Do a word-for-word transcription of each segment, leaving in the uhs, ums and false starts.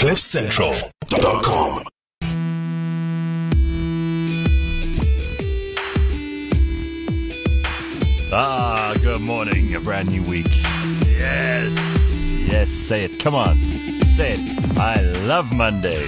cliff central dot com. Ah, good morning, a brand new week. Yes, yes, say it. Come on, say it. I love Mondays.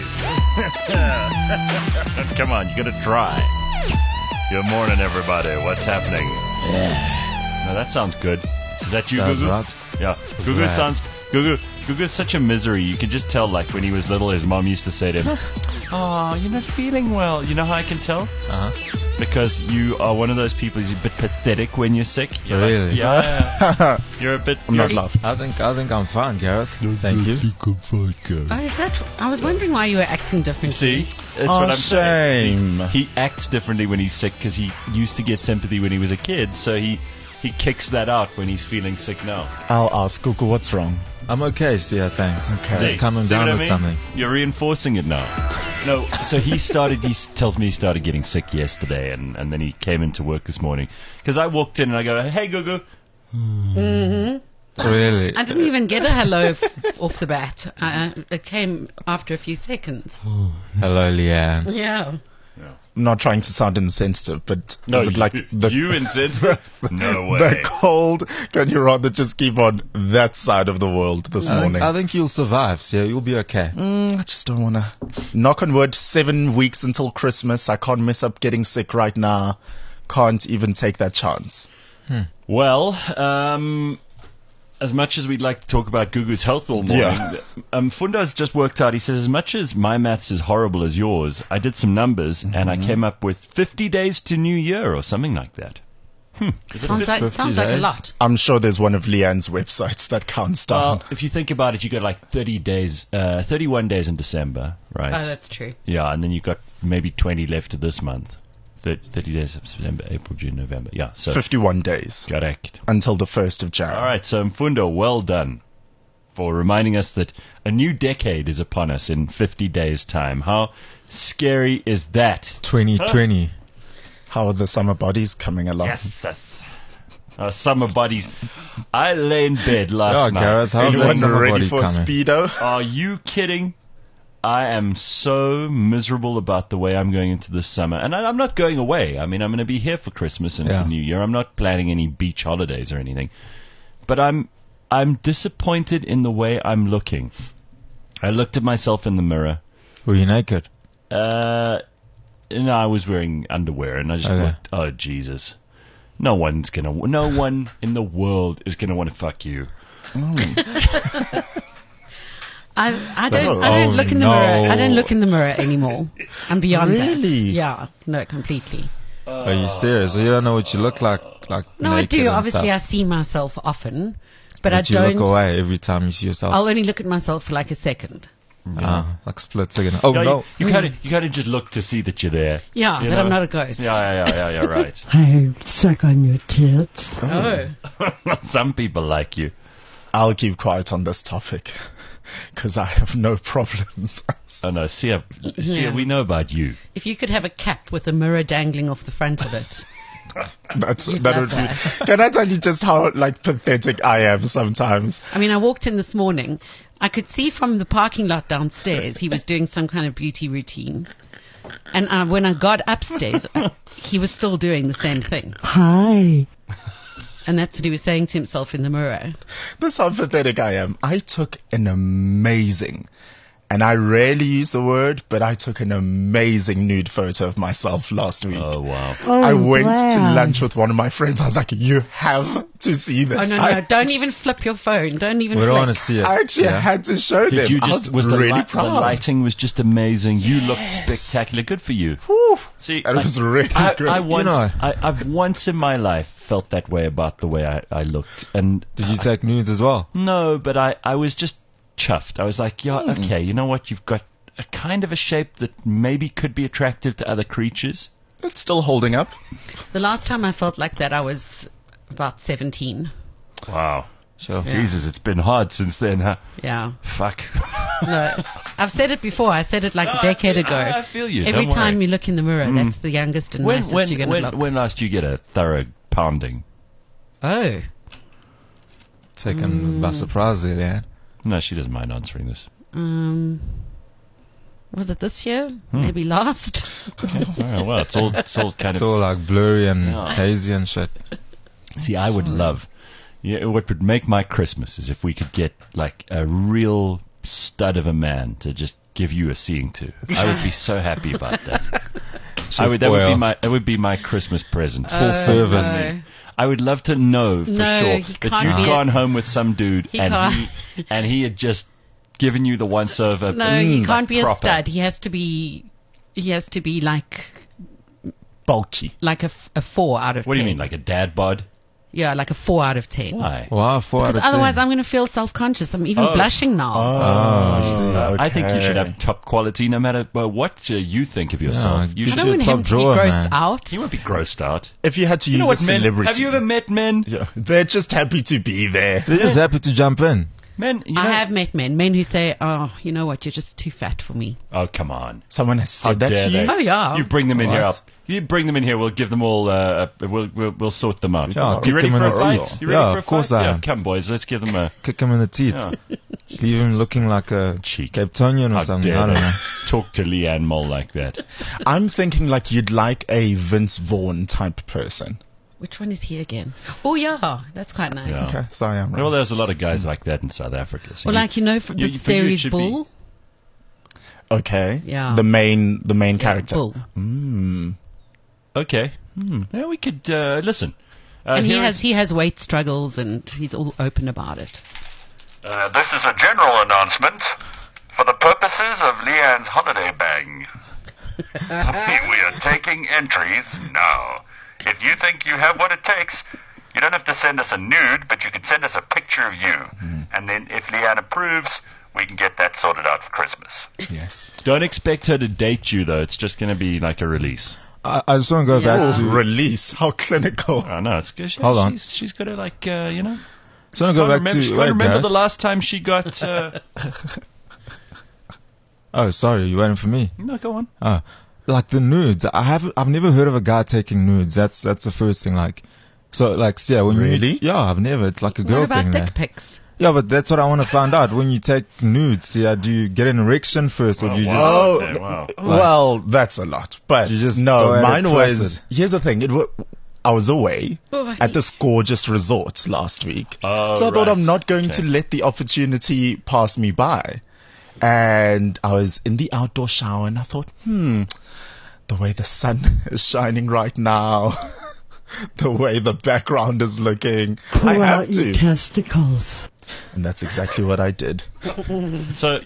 Come on, you gotta try. Good morning, everybody. What's happening? Yeah. No, that sounds good. Is that you, Sounds Gugu? right. Yeah. Gugu right. sounds... Gugu, Gugu's such a misery. You can just tell, like, when he was little, his mom used to say to him, oh, you're not feeling well. You know how I can tell? Uh-huh. Because you are one of those people who's a bit pathetic when you're sick. You're Really? Like, yeah, yeah. You're a bit... I'm you're not laughing. I think I think I'm fine, Gareth. Thank you. Oh, is that? I was wondering why you were acting differently. See? That's Oh, what I'm saying. shame. He, he acts differently when he's sick because he used to get sympathy when he was a kid, so he, he kicks that out when he's feeling sick now. I'll ask Google what's wrong. I'm okay, Sia, thanks. Okay. Just coming See down what I with mean? something. You're reinforcing it now. No, so he started, he s- tells me he started getting sick yesterday, and, and then he came into work this morning. Because I walked in and I go, hey, Gugu. Mm-hmm. Really? I didn't even get a hello f- off the bat. Uh, it came after a few seconds. Hello, Leanne. Yeah. I'm not trying to sound insensitive, but No, is it like you, the, you insensitive? No way. the cold? Can you rather just keep on that side of the world this I think, morning? I think you'll survive, Sia. You'll be okay. Mm, I just don't want to. Knock on wood, seven weeks until Christmas. I can't mess up getting sick right now. Can't even take that chance. Well, um, as much as we'd like to talk about Gugu's health all morning, Yeah. um, Funda's just worked out, he says, as much as my maths is horrible as yours, I did some numbers and I came up with fifty days to New Year or something like that. Hmm. Is it Sounds like, fifty sounds like a days? lot. I'm sure there's one of Leanne's websites that counts down. Well, if you think about it, you got like thirty days, uh, thirty-one days in December, right? Oh, that's true. Yeah, and then you got maybe twenty left of this month. Thir- thirty days of September, April, June, November. Yeah, so fifty-one days correct. until the first of January. All right, so Mfundo, well done for reminding us that a new decade is upon us in fifty days' time. How scary is that? twenty twenty. How are the summer bodies coming along? Yes, yes. Uh, summer bodies. I lay in bed last Yeah, night. Gareth, how's that Anyone summer ready body for a coming? Speedo? Are you kidding? I am so miserable about the way I'm going into this summer. And I, I'm not going away. I mean, I'm going to be here for Christmas and Yeah. for New Year. I'm not planning any beach holidays or anything. But I'm I'm disappointed in the way I'm looking. I looked at myself in the mirror. Were you naked? Uh, no, I was wearing underwear, and I just Okay. thought, oh, Jesus. No one's going to... No one in the world is going to want to fuck you. I, I don't. I don't Oh, look in the no. mirror. I don't look in the mirror anymore. I'm beyond that. Really? Yeah. No, completely. Are you serious? So you don't know what you look like? Like No, I naked do. and Obviously, I stuff. see myself often, but, But I you don't. look away every time you see yourself. I'll only look at myself for like a second. Ah, like split second. Oh Yeah, no! You, you kind of you kind of just look to see that you're there. Yeah, You that know? I'm not a ghost. Yeah, yeah, yeah, yeah, yeah, right. I suck on your tits. Oh. Some people like you. I'll keep quiet on this topic because I have no problems. Oh no, Sia, Sia, Yeah. we know about you. If you could have a cap with a mirror dangling off the front of it. That's You'd that love would that. be. Can I tell you just how like pathetic I am sometimes? I mean, I walked in this morning. I could see from the parking lot downstairs he was doing some kind of beauty routine. And uh, when I got upstairs, uh, he was still doing the same thing. Hi. And that's what he was saying to himself in the mirror. This is how pathetic I am. I took an amazing, and I rarely use the word, but I took an amazing nude photo of myself last week. Oh wow. Oh, I I'm went to glad. lunch with one of my friends. I was like, you have to see this. Oh, no, no, I, don't even flip your phone. Don't even We flip. don't want to see it. I actually yeah? had to show them. Did you I just was, was the, really light, the proud. lighting was just amazing. You looked spectacular. Good for you. Whew. See, That like, was really I, good. I once, know. I, I've once in my life felt that way about the way I, I looked, and Did you take nudes as well? no, but I, I was just chuffed. I was like, yeah, Hmm. okay, you know what? You've got a kind of a shape that maybe could be attractive to other creatures. It's still holding up. The last time I felt like that, I was about seventeen. Wow. Sure. Yeah. Jesus, it's been hard since then, huh? Yeah. Fuck. No, I've said it before. I said it like a decade ago. I, I feel you. Every Don't time worry. you look in the mirror, that's the youngest and when nicest when you're going to when, look. when last you get a thorough pounding? Oh. Taken by surprise there, yeah. No, she doesn't mind answering this. Um, Was it this year? Maybe last? Oh, well, it's all, it's all kind It's of. all like blurry and Yeah. hazy and shit. See, I would love. Yeah, what would make my Christmas is if we could get like a real stud of a man to just give you a seeing to. I would be so happy about that. I would. That would be Oil. my. That would be my Christmas present. Full Oh, service. no. I would love to know for No, sure he that can't you'd be a- gone home with some dude He and can't. he and he had just given you the once over. No, he can't be a proper. stud. He has to be. He has to be like Bulky. like a, f- a four out of ten. What do you mean, like a dad bod? Yeah, like a four out of ten. Why? Wow, four out Because of ten. otherwise, I'm going to feel self-conscious. I'm even Oh. blushing now. Oh, Uh, I think you should okay. have top quality, no matter uh, what uh, you think of yourself. Yeah, you good I should. don't want top him to be drawer, grossed man. out. You won't be grossed out. If you had to You use know what, a men? celebrity. Have you ever met men? Yeah, they're just happy to be there. They're just happy to jump in. Men, you know, I have met men, men who say, "Oh, you know what? You're just too fat for me." Oh, come on. Someone has How said that dare to they? you. Oh yeah. You bring them in here. What? I'll, you bring them in here. We'll give them all. Uh, a- we'll, we'll we'll sort them out. Yeah, you kick ready them for in a the fight? teeth. You ready Yeah, for a of course fight? I Yeah, am. come boys, let's give them a Kick him in the teeth. yeah. Leave him looking like a Cheek. Cape Townian or How something. dare I don't they know. talk to Leanne Mole like that? I'm thinking like you'd like a Vince Vaughn type person. Which one is he again? Oh yeah, that's quite nice. Yeah. Okay, sorry, I'm Well, wrong. there's a lot of guys like that in South Africa. So Well, you- like you know, from you- the for you it series should be- Bull. Okay. Yeah. The main, the main character. Bull. Mm. okay. Yeah, we could uh, listen. Uh, And he here has is- he has weight struggles, and he's all open about it. Uh, this is a general announcement for the purposes of Leanne's holiday bang. We are taking entries now. If you think you have what it takes, you don't have to send us a nude, but you can send us a picture of you. And then if Leanne approves, we can get that sorted out for Christmas. Yes. Don't expect her to date you though. It's just going to be like a release. I, I just want to go Yeah. back to. Release. How clinical. Oh no, it's good. She, Hold on. She's, she's got to like uh, you know. just want to go Can't back remember, she to. can't Wait, remember Gareth. the last time she got. Uh, Oh, sorry, you waiting for me? no, go on. Oh, like the nudes. I have. I've never heard of a guy taking nudes. That's that's the first thing. Like, so like, yeah, when Really? you. Yeah, I've never. It's like a girl What about thing. dick There. pics? Yeah, but that's what I want to find out. When you take nudes, yeah, do you get an erection first, or do you just? Oh, Okay, wow. well, that's a lot. But You just no, go ahead mine and was. trust it. Here's the thing. It wa I was away Oh, at this gorgeous resort last week, Oh, so I thought right. I'm not going Okay. to let the opportunity pass me by. And I was in the outdoor shower, and I thought, hmm, the way the sun is shining right now, the way the background is looking, Pull I have out your to. testicles. And that's exactly what I did. So,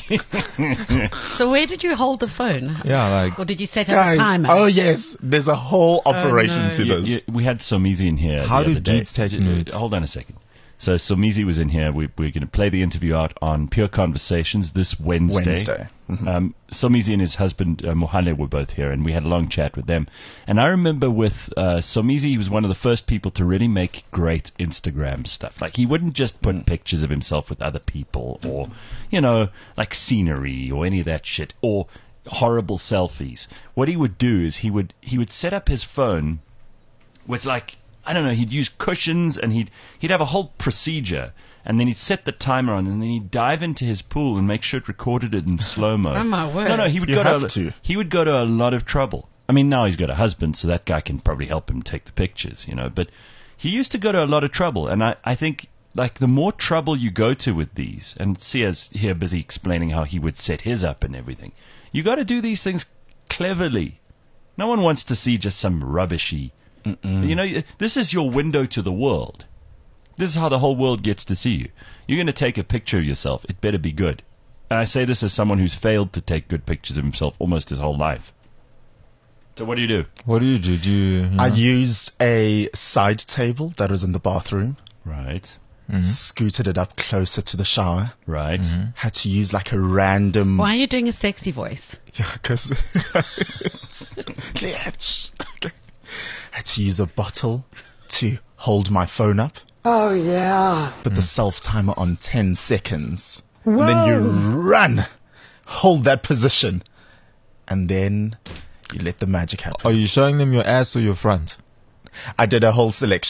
So where did you hold the phone? Yeah, like. Or did you set up Guys, a timer? oh yes, there's a whole operation no. to You- this. you- we had Somizi in here. How the do other day. dudes take Uh, nudes? Hold on a second. So Somizi was in here. We, we're going to play the interview out on Pure Conversations this Wednesday. Wednesday. Mhm. Um, Somizi and his husband uh, Mohale were both here, and we had a long chat with them. And I remember with uh, Somizi, he was one of the first people to really make great Instagram stuff. Like he wouldn't just put pictures of himself with other people, or you know, like scenery or any of that shit, or horrible selfies. What he would do is he would he would set up his phone with like I don't know, he'd use cushions and he'd he'd have a whole procedure, and then he'd set the timer on, and then he'd dive into his pool and make sure it recorded it in slow mo. Oh, my word. No, no, he would You go have to, to. he would go to a lot of trouble. I mean, now he's got a husband, so that guy can probably help him take the pictures, you know. But he used to go to a lot of trouble, and I I think like the more trouble you go to with these, and Sia's here busy explaining how he would set his up and everything. You got to do these things cleverly. No one wants to see just some rubbishy. You know, this is your window to the world. This is how the whole world gets to see you. You're going to take a picture of yourself. It better be good. And I say this as someone who's failed to take good pictures of himself almost his whole life. So what do you do? What do you do? Do you? you I know? used a side table that was in the bathroom, Right, scooted it up closer to the shower, right. had to use like a random... Why are you doing a sexy voice? Yeah, because... had to use a bottle to hold my phone up, Oh, yeah. put the self-timer on ten seconds, and then you run, hold that position, and then you let the magic happen. Are you showing them your ass or your front? I did a whole selection.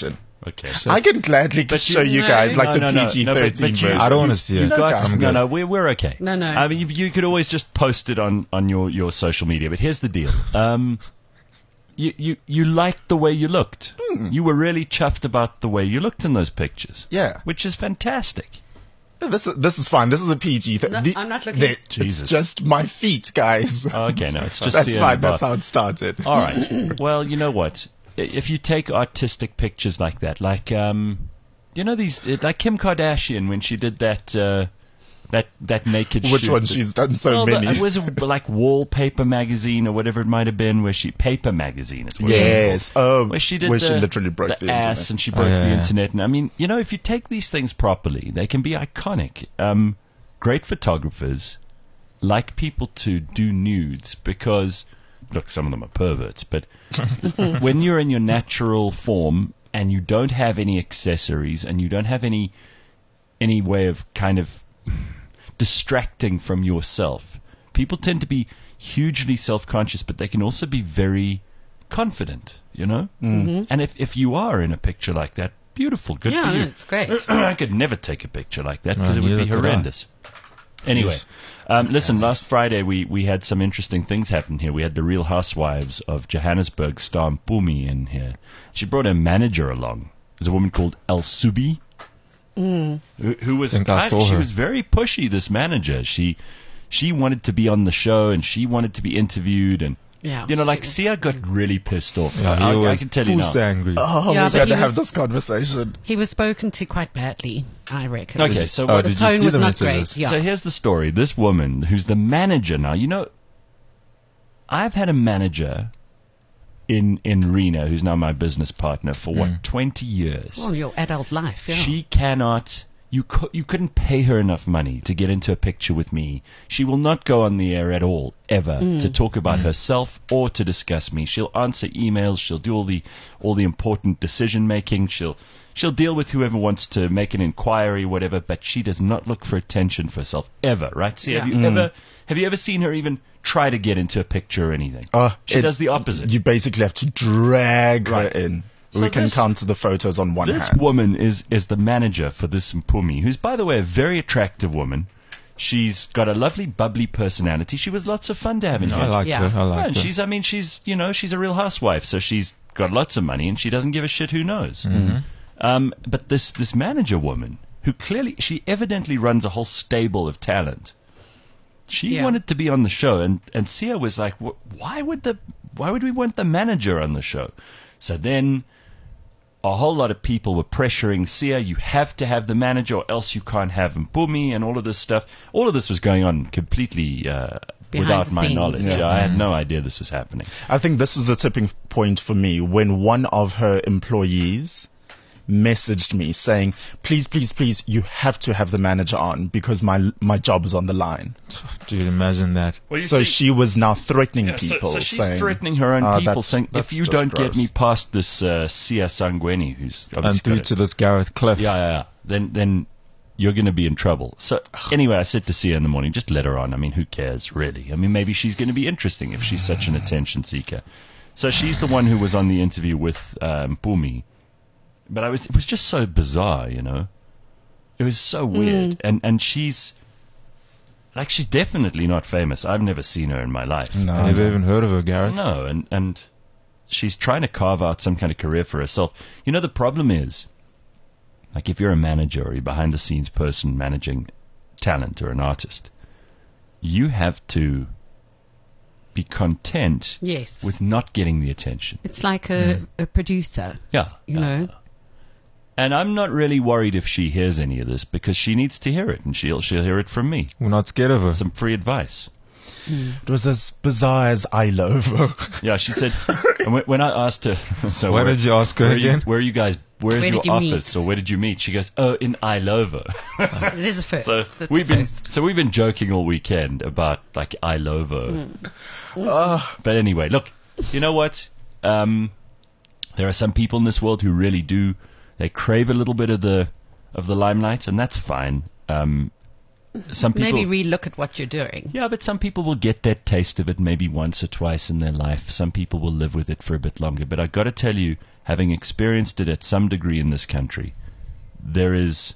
Okay. I can gladly But show you- you guys No. like No, the no, no, P G no, but- thirteen but you- version. I don't want to see You it. guys, I'm no, good. no, we're, we're okay. No, no. I mean, you, you could always just post it on, on your, your social media, but here's the deal. Um, you, you, you liked the way you looked. You were really chuffed about the way you looked in those pictures. Yeah. Which is fantastic. This is, this is fine. This is a P G. Th- No, the- I'm not looking. the- Jesus. It's just my feet, guys. Okay, no, it's just That's Sia in fine. the That's bath. how it started. All right. Well, you know what? I- If you take artistic pictures like that, like um, you know these, uh, like Kim Kardashian when she did that uh, that that naked Which shoot one? that- She's done so well, the- many. it was a, like Wallpaper magazine or whatever it might have been, where she Paper magazine is what it was Yes. Oh, called. Where she did where the, she literally broke the, the, ass internet. and she Oh, broke yeah, the yeah. internet. And I mean, you know, if you take these things properly, they can be iconic. Um, great photographers like people to do nudes because, look, some of them are perverts, but when you're in your natural form and you don't have any accessories and you don't have any any way of kind of distracting from yourself, people tend to be hugely self-conscious, but they can also be very confident, you know? Mm. And if, if you are in a picture like that, beautiful, good Yeah, for no, you. it's great. I could never take a picture like that because No, it would be neither could I. horrendous. Anyway, um, listen, last Friday we, we had some interesting things happen here. We had the Real Housewives of Johannesburg star Mpumi in here. She brought her manager along. There's a woman called El Subi, who, who was Think I kind- saw she her. was very pushy, this manager. She she wanted to be on the show and she wanted to be interviewed and Yeah. you know, like Sia got really pissed off. Yeah, he I, I was can tell you who's now. angry. Oh, Yeah, we're but going he to have was- this conversation. He was spoken to quite badly, I reckon. Okay, so Oh, what, the did you tone see was the not messages? great. Yeah. So here's the story. This woman, who's the manager now, you know, I've had a manager in in Reno, who's now my business partner, for what, twenty years. well, your adult life. Yeah. She cannot. You cou- you couldn't pay her enough money to get into a picture with me. She will not go on the air at all, ever, to talk about herself or to discuss me. She'll answer emails. She'll do all the all the important decision making. She'll she'll deal with whoever wants to make an inquiry, whatever. But she does not look for attention for herself ever. Right? See, have Yeah. you ever have you ever seen her even try to get into a picture or anything? Uh, she it- does the opposite. You basically have to drag Right. her in. So we can this- count the photos on one This hand. woman is, is the manager for this Mpumi, who's, by the way, a very attractive woman. She's got a lovely, bubbly personality. She was lots of fun to have in here. I liked Yeah. her. I Yeah, liked and her. she's, I mean, she's, you know, she's a real housewife, so she's got lots of money and she doesn't give a shit who knows. Um, but this, this manager woman, who clearly, she evidently runs a whole stable of talent. She Yeah. wanted to be on the show, and, and Sia was like, "Wh- why would the, why would we want the manager on the show? So then a whole lot of people were pressuring Sia, you have to have the manager or else you can't have Mpumi and all of this stuff. All of this was going on completely uh, Behind without the my scenes. knowledge. Yeah. I had no idea this was happening. I think this was the tipping point for me when one of her employees messaged me saying, please, please, please, you have to have the manager on because my my job is on the line. Do you imagine that? So she was now threatening Yeah, so, people. so she's saying, threatening her own "Ah, people, that's- saying, if that's you just don't gross." get me past this uh, Sia Sangweni, who's And obviously through got to a- this Gareth Cliff. yeah, yeah, yeah, then then you're going to be in trouble. So anyway, I said to Sia in the morning, just let her on. I mean, who cares, really? I mean, maybe she's going to be interesting if she's such an attention seeker. So she's the one who was on the interview with um, Mpumi. But I was, it was just so bizarre, you know. It was so weird, and and she's like, she's definitely not famous. I've never seen her in my life. No. I never even heard of her, Gareth. No, and and she's trying to carve out some kind of career for herself. You know, the problem is, like, if you're a manager or you're behind the scenes person managing talent or an artist, you have to be content Yes. with not getting the attention. It's like a, a producer, Yeah. you know. And I'm not really worried if she hears any of this because she needs to hear it, and she'll she'll hear it from me. We're not scared of her. Some free advice. It was as bizarre as I Lovo. Yeah, she said. And when, when I asked her, so Where where, did you ask her where are you, again? where are you guys? Where's Where your did you meet? office, or where did you meet? She goes, oh, in Ilova. It is a first. So That's we've a been first. so we've been joking all weekend about like Ilova. But anyway, look, you know what? Um, there are some people in this world who really do. They crave a little bit of the of the limelight, and that's fine. Um, some people Maybe relook at what you're doing. Yeah, but some people will get that taste of it maybe once or twice in their life. Some people will live with it for a bit longer. But I've got to tell you, having experienced it at some degree in this country, there is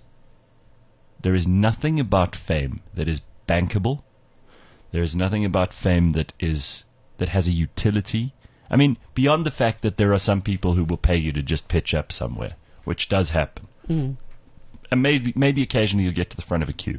there is nothing about fame that is bankable. There is nothing about fame that is that has a utility. I mean, beyond the fact that there are some people who will pay you to just pitch up somewhere, which does happen. Mm. And maybe maybe occasionally you'll get to the front of a queue.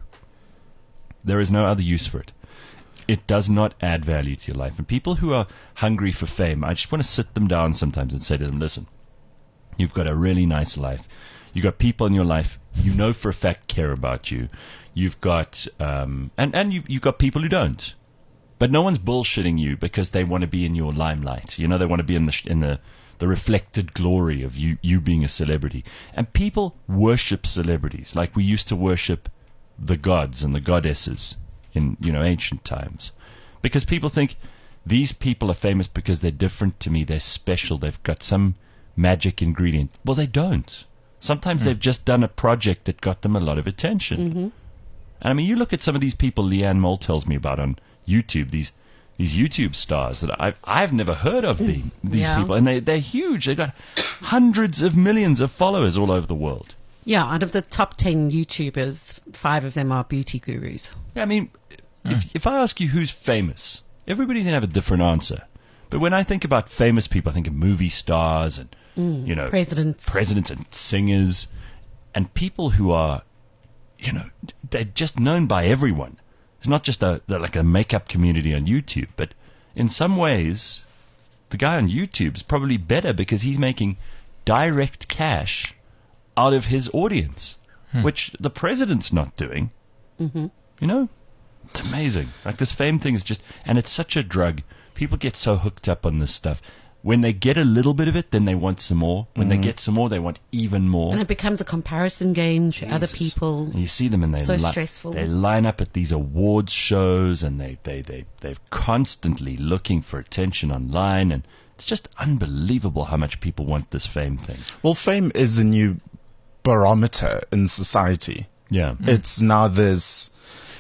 There is no other use for it. It does not add value to your life. And people who are hungry for fame, I just want to sit them down sometimes and say to them, listen, you've got a really nice life. You've got people in your life you know for a fact care about you. You've got, um, and, and you've, you've got people who don't. But no one's bullshitting you because they want to be in your limelight. You know, they want to be in the, sh- in the, the reflected glory of you, you being a celebrity. And people worship celebrities like we used to worship the gods and the goddesses in, you know, ancient times. Because people think these people are famous because they're different to me, they're special, they've got some magic ingredient. Well, they don't. Sometimes mm. they've just done a project that got them a lot of attention. Mm-hmm. And I mean, you look at some of these people Leanne Moll tells me about on YouTube, these these YouTube stars that I've, I've never heard of the, these Yeah. people. And they, they're huge. They've got hundreds of millions of followers all over the world. Yeah, out of the top ten YouTubers, five of them are beauty gurus. I mean, if, if I ask you who's famous, everybody's going to have a different answer. But when I think about famous people, I think of movie stars and, Mm, you know, presidents. presidents and singers and people who are, you know, they're just known by everyone. It's not just a they're like a makeup community on YouTube, but in some ways, the guy on YouTube is probably better because he's making direct cash out of his audience, hmm. which the president's not doing. Mm-hmm. You know, it's amazing. Like this fame thing is just, and it's such a drug. People get so hooked up on this stuff. When they get a little bit of it, then they want some more. When mm. they get some more, they want even more. And it becomes a comparison game to Jesus. other people. And you see them and they, so li- stressful. they line up at these awards shows and they, they, they, they're constantly looking for attention online. And it's just unbelievable how much people want this fame thing. Well, fame is the new barometer in society. Yeah. Mm. It's now this...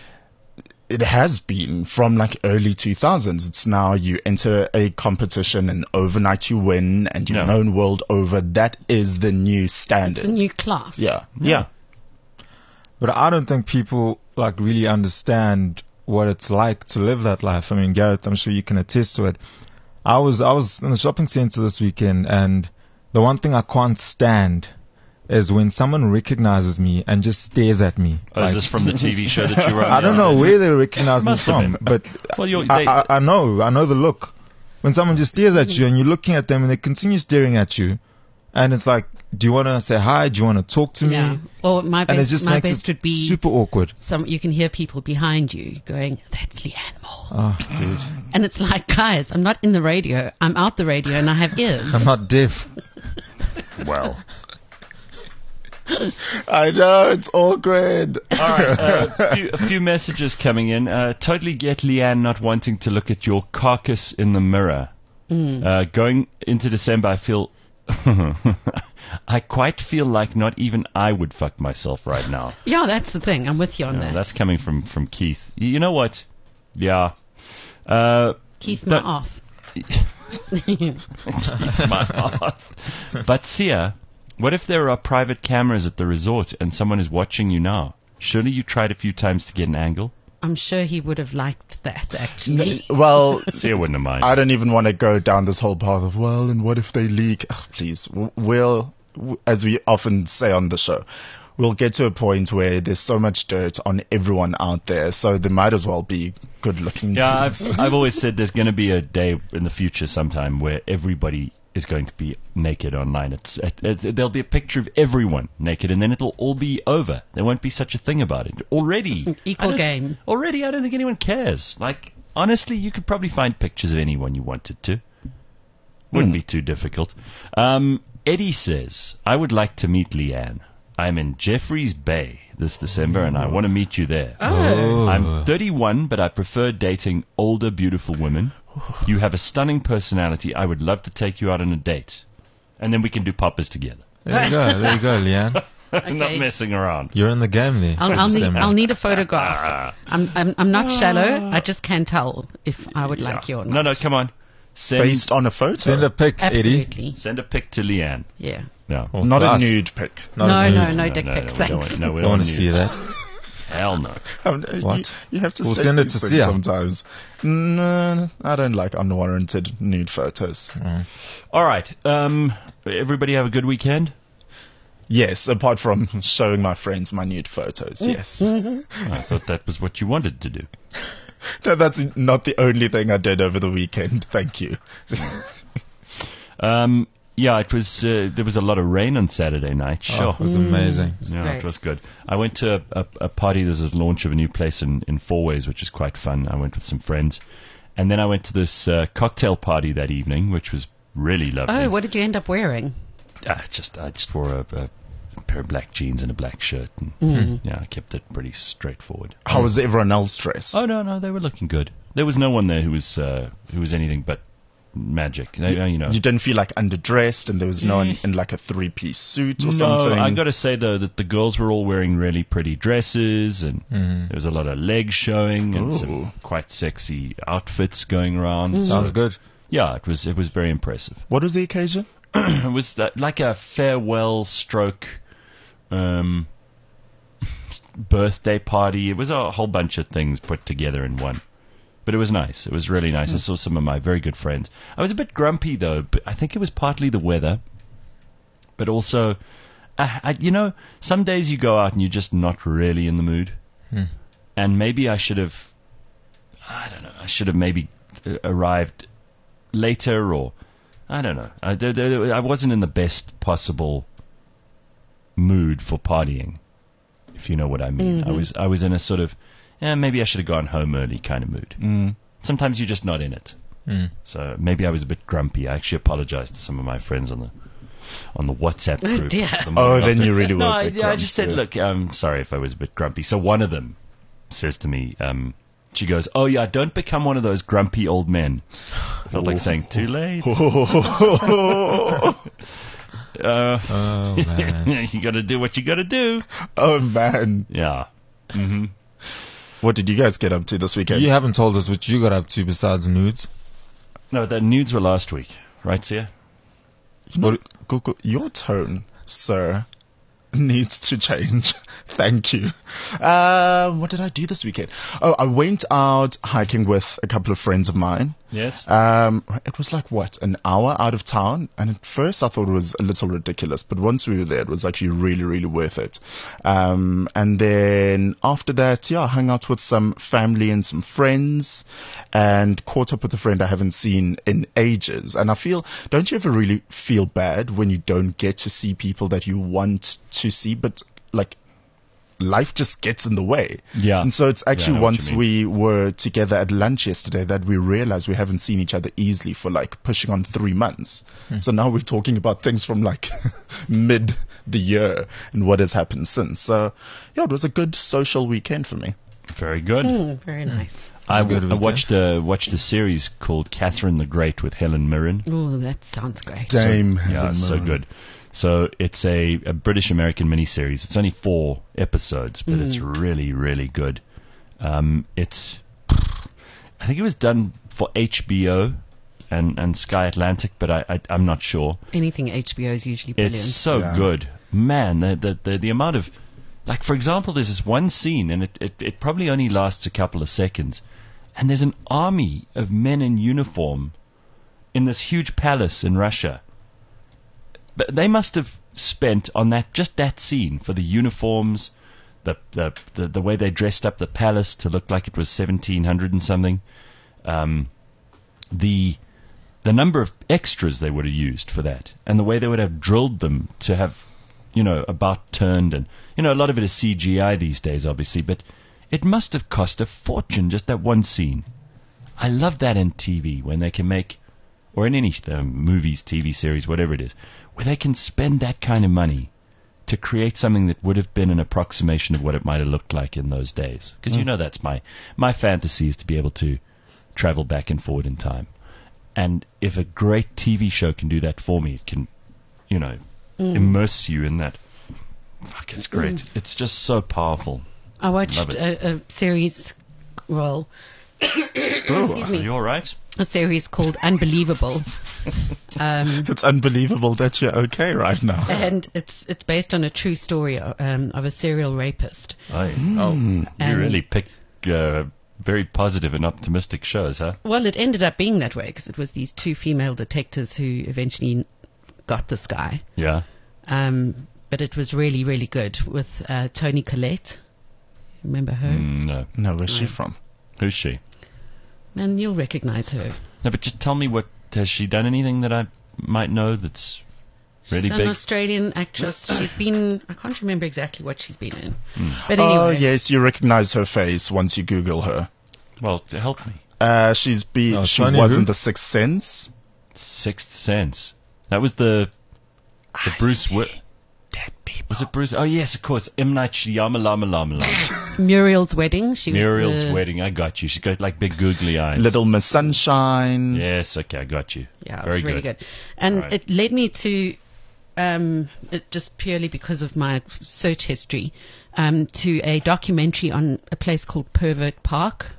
It has been from like early two thousands. It's now you enter a competition and overnight you win and you're Yeah. known world over. That is the new standard. It's a new class. Yeah. Yeah. But I don't think people like really understand what it's like to live that life. I mean, Gareth, I'm sure you can attest to it. I was I was in the shopping center this weekend, and the one thing I can't stand is when someone recognizes me and just stares at me. Oh, like, is this from the T V show that you wrote? I don't know where they recognize me Must have from, been. but Well, you're, I, they, I, I know, I know the look. When someone just stares at you and you're looking at them and they continue staring at you, and it's like, do you want to say hi? Do you want to talk to Yeah. me? Or my And it best, just my makes best it would be super awkward. some. You can hear people behind you going, "That's Leanne Moll," Oh, dude. and it's like, guys, I'm not in the radio. I'm out the radio, and I have ears. I'm not deaf. wow. I know, it's awkward. All right, uh, a, few, a few messages coming in. Uh, totally get Leanne not wanting to look at your carcass in the mirror. Mm. Uh, going into December, I feel... I quite feel like not even I would fuck myself right now. Yeah, that's the thing. I'm with you on You know, that. that's coming from, from Keith. Y- You know what? Yeah. Uh, Keith don't- Ma'oth. Keith Ma'oth. But Sia, what if there are private cameras at the resort and someone is watching you now? Surely you tried a few times to get an angle? I'm sure he would have liked that, actually. Well, Sia wouldn't have mind. I don't even want to go down this whole path of, well, and what if they leak? Oh, please, w- we'll, w- as we often say on the show, we'll get to a point where there's so much dirt on everyone out there, so they might as well be good-looking. Yeah, dudes. I've, I've always said there's going to be a day in the future sometime where everybody is going to be naked online. It's it, it, there'll be a picture of everyone naked, and then it'll all be over. There won't be such a thing about it. Already, Equal I don't- game. Already, I don't think anyone cares. Like, honestly, you could probably find pictures of anyone you wanted to. Wouldn't be too difficult. Um, Eddie says, I would like to meet Leanne. I'm in Jeffreys Bay this December, and I want to meet you there. Oh. I'm thirty-one, but I prefer dating older, beautiful women. You have a stunning personality. I would love to take you out on a date. And then we can do poppers together. There you go, there you go, Leanne. I'm not messing around. You're in the game there. I'll, I'll, Just need, say, man. I'll need a photograph. I'm, I'm, I'm not shallow. I just can't tell if I would like you or not. No, no, come on. Send, Based on a photo. Send a pic, Eddie. Absolutely. send a pic to Leanne. Yeah. No. Or Not to a us. nude pic. Not No, a no, nude. no, no, dick no, pics, no, we don't thanks. want- no, we I don't want want to see that. Hell no. Um, What? You, you have to We'll state send it these to things Sia. sometimes. No, I don't like unwarranted nude photos. All right. Um, everybody have a good weekend. Yes, apart from showing my friends my nude photos. Yes. I thought that was what you wanted to do. No, that's not the only thing I did over the weekend. Thank you. Um, yeah, it was. Uh, there was a lot of rain on Saturday night. Oh, Sure. it was amazing. Yeah, great. it was good. I went to a, a, a party. There's a launch of a new place in, in Four Ways, which is quite fun. I went with some friends. And then I went to this uh, cocktail party that evening, which was really lovely. Oh, what did you end up wearing? Ah, just I just wore a, a pair of black jeans and a black shirt. And, Mm-hmm. Yeah, I kept it pretty straightforward. How was everyone else dressed? Oh no, no, they were looking good. There was no one there who was uh, who was anything but magic. They, uh, you know. You didn't feel like underdressed and there was no one in like a three-piece suit or No, something? I got to say though that the girls were all wearing really pretty dresses, and Mhm. there was a lot of legs showing and Ooh. some quite sexy outfits going around. So, Sounds good. yeah, it was it was very impressive. What was the occasion? It was that, like a farewell stroke um, birthday party. It was a whole bunch of things put together in one. But it was nice. It was really nice. I saw some of my very good friends. I was a bit grumpy, though. But I think it was partly the weather. But also, I, I, you know, some days you go out and you're just not really in the mood. Hmm. And maybe I should have, I don't know, I should have maybe uh, arrived later, or, I don't know. I, d- d- I wasn't in the best possible mood for partying, if you know what I mean. I was I was in a sort of, eh, maybe I should have gone home early kind of mood. Mm. Sometimes you're just not in it. Mm. So maybe I was a bit grumpy. I actually apologized to some of my friends on the on the WhatsApp Oh, group. dear. the Oh, morning then after. you really were No, a I, bit I just said, grumpy. look, I'm sorry if I was a bit grumpy. So one of them says to me, um, she goes, oh yeah, don't become one of those grumpy old men. I felt like saying, too late. Uh, Oh, man. you got to do what you got to do. Oh, man. Yeah. hmm What did you guys get up to this weekend? You haven't told us what you got up to besides nudes. No, the nudes were last week, right, Sia? You know, Google, your tone, sir, needs to change. Thank you. Um, what did I do this weekend? Oh, I went out hiking with a couple of friends of mine. Yes. Um, it was like, what, an hour out of town? And at first I thought it was a little ridiculous, but once we were there, it was actually really, really worth it. Um, and then after that, yeah, I hung out with some family and some friends and caught up with a friend I haven't seen in ages. And I feel, don't you ever really feel bad when you don't get to see people that you want to see, but like, life just gets in the way. Yeah. And so it's Yeah, I actually know what once you we were together at lunch yesterday that we realized we haven't seen each other easily for like pushing on three months. So now we're talking about things from like mid the year and what has happened since. So yeah, it was a good social weekend for me. Very good. Mm, very nice. I, a good I weekend. watched a watched a series called Catherine the Great with Helen Mirren. Oh, that sounds great. Dame. Yeah, Helen it's so Mirren. good. So it's a, a British American miniseries. It's only four episodes, but it's really really good. Um, it's I think it was done for H B O and, and Sky Atlantic, but I, I I'm not sure. Anything H B O is usually brilliant. It's so Yeah. good, man. The, the the the amount of, like, for example, there's this one scene, and it, it it probably only lasts a couple of seconds, and there's an army of men in uniform in this huge palace in Russia. But they must have spent on that just that scene for the uniforms, the the the, the way they dressed up the palace to look like it was seventeen hundred and something, um, the the number of extras they would have used for that, and the way they would have drilled them to have, you know, about turned, and you know, a lot of it is C G I these days, obviously, but it must have cost a fortune just that one scene. I love that in T V when they can make, or in any um, movies, T V series, whatever it is, where they can spend that kind of money to create something that would have been an approximation of what it might have looked like in those days. Because you know that's my my fantasy is to be able to travel back and forward in time. And if a great T V show can do that for me, it can, you know, immerse you in that Fuck, it's great. It's just so powerful. I watched Love it. a, a series, well, excuse Are me, you all right? a series called Unbelievable. Um, It's unbelievable that you're okay right now. and it's it's based on a true story um, of a serial rapist. Oh, oh you And- really pick uh, very positive and optimistic shows, huh? Well, it ended up being that way because it was these two female detectives who eventually got this guy. Yeah. Um, but it was really, really good with uh, Toni Collette. Remember her? Mm, no. No, where's she from? Who's she? And you'll recognize her. No, but just tell me what, has she done anything that I might know that's really She's an big? Australian actress. She's been, I can't remember exactly what she's been in. Hmm. But anyway. Oh, yes, you recognize her face once you Google her. Well, to help me. Uh, she's be, Oh, she Sonny was who? in The Sixth Sense. Sixth Sense. That was the the Bruce Wi- Dead people. Was it Bruce? Oh, yes, of course. M. Night Shyamalan. Muriel's Wedding. She Muriel's was the, Wedding. I got you. She's got like big googly eyes. Little Miss Sunshine. Yes, okay, I got you. Yeah, it Very was really good. good. And Right. it led me to, um, it just purely because of my search history, um, to a documentary on a place called Pervert Park.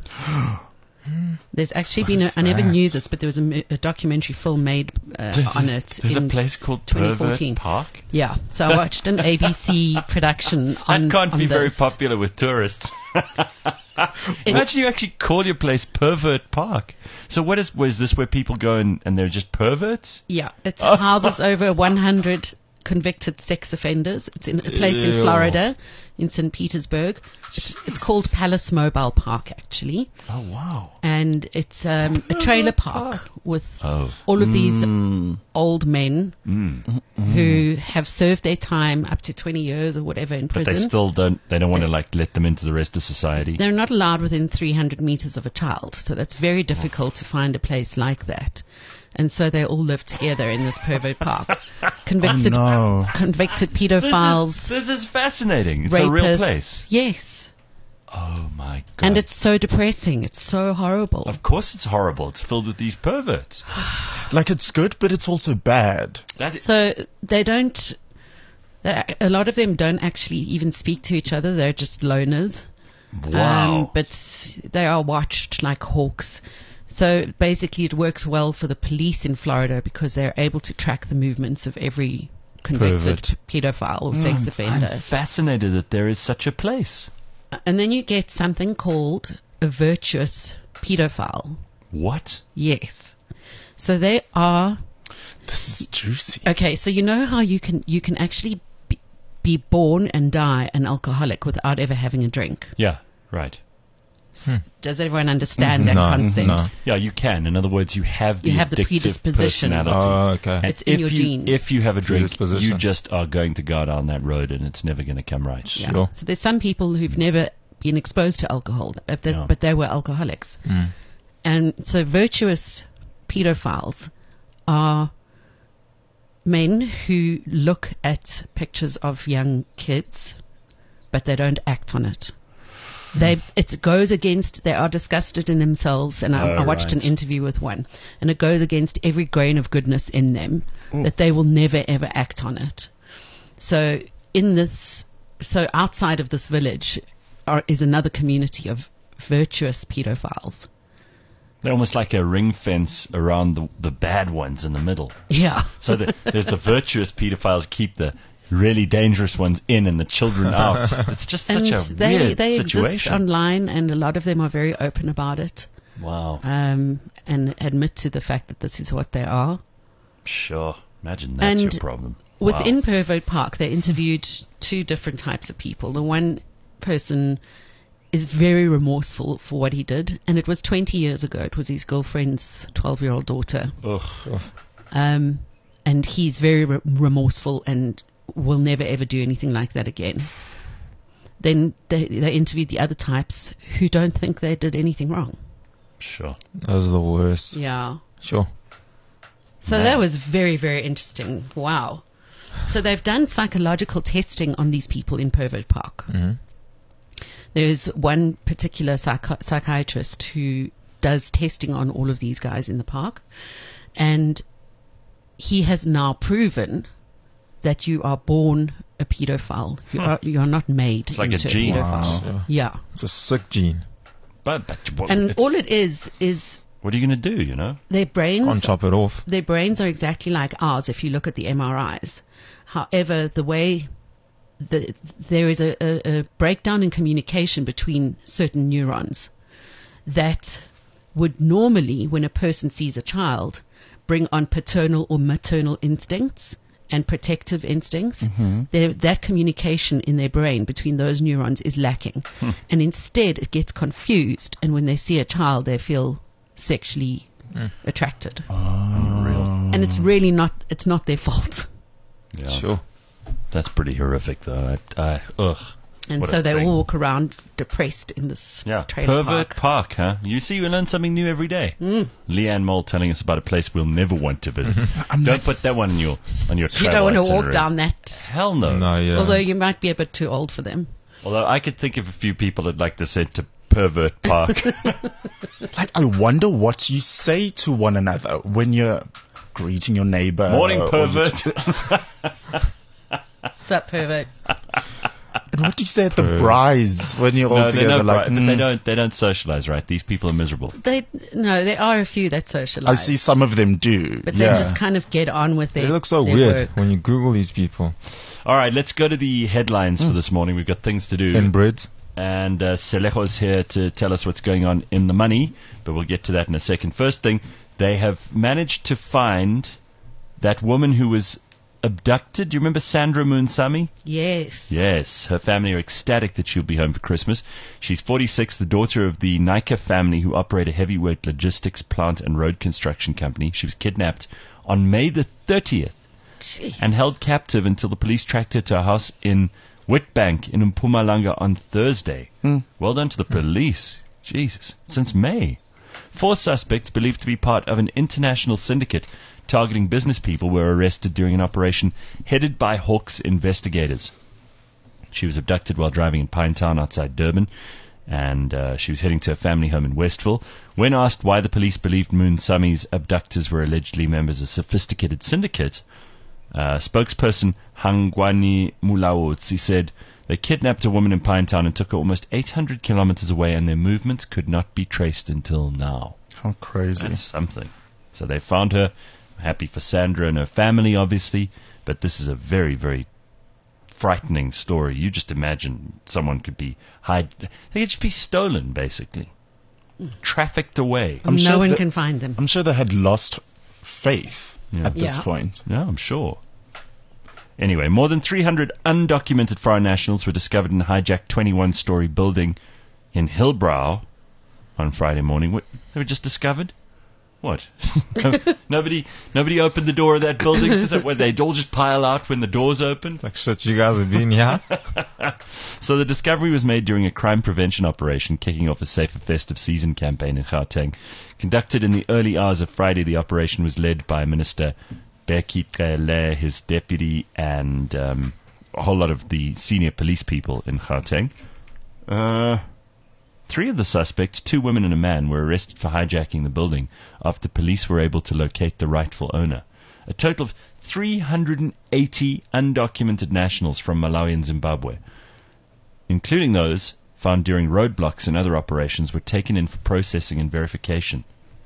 There's actually been, a, is I never that? knew this, but there was a, mo- a documentary film made uh, There's, on a, it. there's in a place called twenty Pervert fourteen. Park. Yeah, so I watched an A B C production on That can't on be very this. popular with tourists. Imagine you actually call your place Pervert Park. So what is, was this where people go and, and they're just perverts? Yeah, it Oh. houses over one hundred convicted sex offenders. It's in a place in Ew. Florida, in Saint Petersburg. It's, it's called Palace Mobile Park, actually. Oh, wow. And it's um, a trailer park with Oh. all of these Mm. old men Mm. who have served their time up to twenty years or whatever in But prison. they still don't, they don't want to like let them into the rest of society. They're not allowed within three hundred meters of a child, so that's very difficult to find a place like that. And so they all live together in this pervert park. Convicted, No. convicted This pedophiles, is, this is fascinating. It's rapists. a real place. Yes. Oh my God. And it's so depressing. It's so horrible. Of course it's horrible. It's filled with these perverts. Like, it's good, but it's also bad. That is, So they don't, they- a lot of them don't actually even speak to each other. They're just loners. wow. Um, but they are watched like hawks. So basically, it works well for the police in Florida because they're able to track the movements of every convicted Pervert. pedophile or sex I'm offender. fascinated that there is such a place. And then you get something called a virtuous pedophile. What? Yes. So they are This is juicy. okay. So you know how you can you can actually be, be born and die an alcoholic without ever having a drink. Yeah, right. Does everyone understand that No, concept? no. Yeah, you can. In other words, you have the You have the addictive predisposition. personality. Oh, okay. And It's in if your you, genes. If you have a drink, Predisposition. you just are going to go down that road and it's never going to come right. Yeah. Sure. So there's some people who've never been exposed to alcohol, but they, Yeah. but they were alcoholics. Mm. And so virtuous pedophiles are men who look at pictures of young kids, but they don't act on it. They it goes against. They are disgusted in themselves, and I, Oh, I watched right. an interview with one, and it goes against every grain of goodness in them that they will never ever act on it. So in this, so outside of this village, are, is another community of virtuous pedophiles. They're almost like a ring fence around the, the bad ones in the middle. Yeah. So the, there's the virtuous pedophiles keep the really dangerous ones in and the children out. It's just such and a they weird they exist situation. online, and a lot of them are very open about it, Wow. um, and admit to the fact that this is what they are. Sure. Imagine that's And your problem. Within Wow. Pervert Park, they interviewed two different types of people. The one person is very remorseful for what he did, and it was twenty years ago. It was his girlfriend's twelve-year-old daughter. Ugh. Um, and he's very re- remorseful and will never ever do anything like that again. Then they, they interviewed the other types who don't think they did anything wrong. Sure. Those are the worst. Yeah. Sure. So Man. that was very, very interesting. Wow. So they've done psychological testing on these people in Pervert Park. hmm There's one particular psychi- psychiatrist who does testing on all of these guys in the park, and he has now proven that you are born a pedophile. You are you are not made It's like a into gene. pedophile. Wow. Yeah, It's a sick gene. But, but what, and it's- all it is is what are you going to do, you know? their brains. Can't chop it off. Their brains are exactly like ours if you look at the M R Is. However, the way the, there is a, a, a breakdown in communication between certain neurons that would normally, when a person sees a child, bring on paternal or maternal instincts and protective instincts. There- That communication in their brain between those neurons is lacking. And instead, it gets confused. And when they see a child, they feel sexually attracted. Unreal. And it's really not, it's not their fault. Yeah. Sure. That's pretty horrific, though. I, I, ugh. And What so a they thing. all walk around depressed in this Yeah, trailer Pervert park. Park, huh? You see, we learn something new every day. Mm. Leanne Mole telling us about a place we'll never want to visit. I'm Don't not- put that one on your on your You travel don't want to walk itinerary. down that, Hell no. No, yeah. although you might be a bit too old for them. Although I could think of a few people that'd like to send to Pervert Park. Like, I wonder what you say to one another when you're greeting your neighbor. Morning, or- pervert. Sup, pervert? And what do you say at the Pervert. braais when you're all no, they're together? not Like, bright, but they mm, don't. They don't socialize, right? These people are miserable. They no, there are a few that socialize. I see some of them do. but yeah. they just kind of get on with their. They look so their weird work. when you Google these people. All right, let's go to the headlines Hmm. for this morning. We've got things to do. Inbred. And uh, Selejo's here to tell us what's going on in the money, but we'll get to that in a second. First thing, they have managed to find that woman who was abducted. Do you remember Sandra Moonsami? Yes. Yes, her family are ecstatic that she'll be home for Christmas. She's forty-six, the daughter of the Nika family who operate a heavyweight logistics plant and road construction company. She was kidnapped on May the thirtieth Jeez. and held captive until the police tracked her to a house in Witbank in Mpumalanga on Thursday. Well done to the police. Jesus, since May. Four suspects believed to be part of an international syndicate targeting business people were arrested during an operation headed by Hawks investigators. She was abducted while driving in Pinetown outside Durban, and uh, she was heading to a family home in Westville. When asked why the police believed Moon Sami's abductors were allegedly members of a sophisticated syndicate, uh, spokesperson Hangwani Mulaotsi said they kidnapped a woman in Pinetown and took her almost eight hundred kilometers away, and their movements could not be traced until now. How crazy. That's something. So they found her. Happy for Sandra and her family, obviously, but this is a very, very frightening story. You just imagine someone could be hide. They could just be stolen, basically, trafficked away. I'm no sure one that- can find them. I'm sure they had lost faith Yeah. at this Yeah. point. No, I'm sure. Anyway, more than three hundred undocumented foreign nationals were discovered in a hijacked twenty-one-story building in Hillbrow on Friday morning. What, they were just discovered? What? No, nobody, nobody opened the door of that building because they'd all just pile out when the doors opened. Like shit, you guys have been here. So the discovery was made during a crime prevention operation kicking off a safer festive season campaign in Gauteng. Conducted in the early hours of Friday, the operation was led by Minister Bheki Cele, his deputy, and um, a whole lot of the senior police people in Gauteng. Uh, three of the suspects, two women and a man, were arrested for hijacking the building after police were able to locate the rightful owner. A total of three hundred eighty undocumented nationals from Malawi and Zimbabwe, including those found during roadblocks and other operations, were taken in for processing and verification.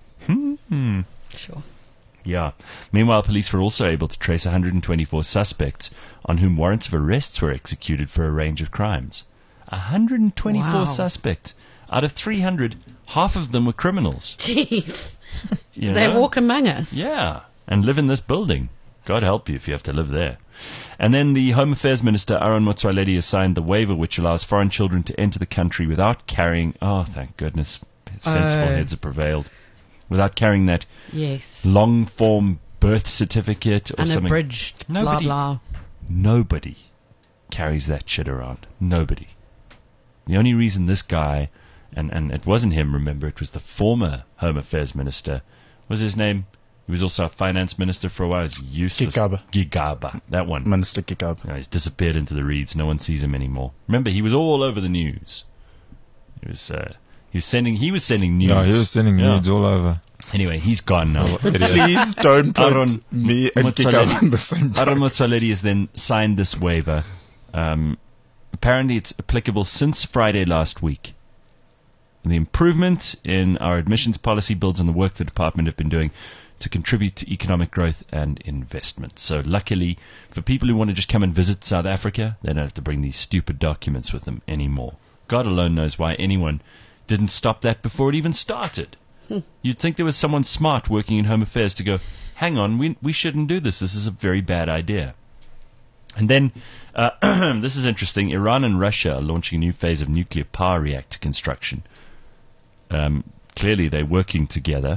Hmm. Sure. Yeah. Meanwhile, police were also able to trace one hundred twenty-four suspects on whom warrants of arrests were executed for a range of crimes. one hundred twenty-four Wow. suspects. Out of three hundred, half of them were criminals. Jeez. You They know? walk among us. Yeah, and live in this building. God help you if you have to live there. And then the Home Affairs Minister, Aaron Motsoaledi, has signed the waiver which allows foreign children to enter the country without carrying... Oh, thank goodness. Sensible Oh. heads have prevailed. Without carrying that Yes. long-form birth certificate or something. Unabridged. Blah, Nobody- blah. Nobody carries that shit around. Nobody. The only reason this guy, and, and it wasn't him, remember, it was the former Home Affairs Minister. What was his name? He was also a finance minister for a while. It's useless. Gigaba. Gigaba. That one. Minister Gigab. You know, he's disappeared into the reeds. No one sees him anymore. Remember, he was all over the news. He was, uh, he was sending, he was sending news. No, he was sending Yeah. nudes all over. Anyway, he's gone now. Please don't put Aaron me and Motsoaledi- Kika on the same Aaron bracket. Motsoaledi has then signed this waiver. Um, apparently, it's applicable since Friday last week. The improvement in our admissions policy builds on the work the department have been doing to contribute to economic growth and investment. So luckily, for people who want to just come and visit South Africa, they don't have to bring these stupid documents with them anymore. God alone knows why anyone didn't stop that before it even started. You'd think there was someone smart working in Home Affairs to go, hang on, we we shouldn't do this. This is a very bad idea. And then, uh, this is interesting, Iran and Russia are launching a new phase of nuclear power reactor construction. Um, clearly they're working together.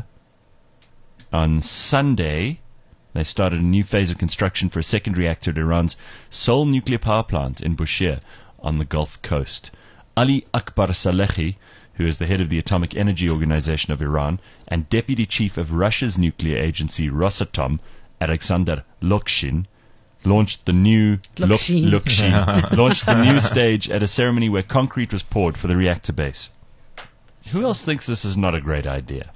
On Sunday, they started a new phase of construction for a second reactor at Iran's Sol nuclear power plant in Bushehr on the Gulf Coast. Ali Akbar Salehi, who is the head of the Atomic Energy Organization of Iran and deputy chief of Russia's nuclear agency Rosatom, Alexander Lokshin, launched the new Lokshin. Lok- Lokshin, launched the new stage at a ceremony where concrete was poured for the reactor base. Who else thinks this is not a great idea?